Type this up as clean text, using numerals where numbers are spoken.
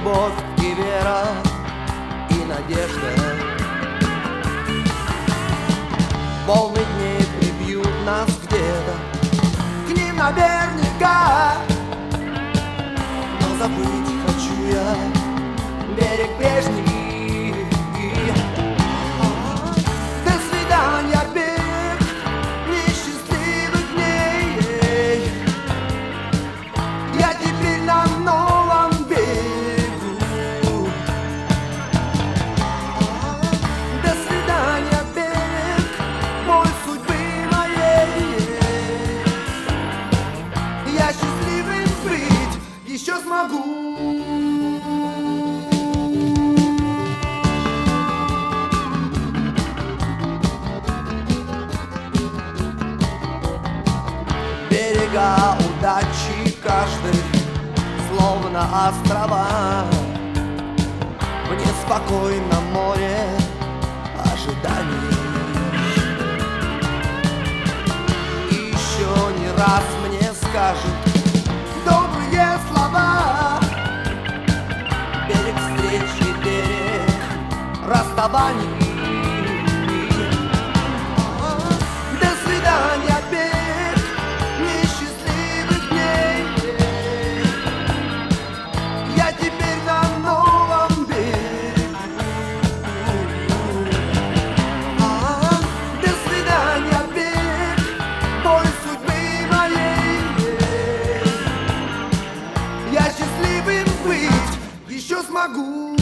любовь и вера, и надежда. Волны дней прибьют нас где-то, к ним наверняка. Но забыть хочу я берег прежний. До свидания, берег несчастливых дней. Я теперь на новом берегу. До свидания, берег мой судьбы моей. Я счастливым быть еще смогу. Берега удачи каждый словно острова в неспокойном море ожиданий. И еще не раз мне скажет добрые слова. Берег встречи, берег расставаний. До свидания, берег несчастливых дней. Я теперь на новом берегу. До свидания, берег мой судьбы моей. Я счастливым быть еще смогу.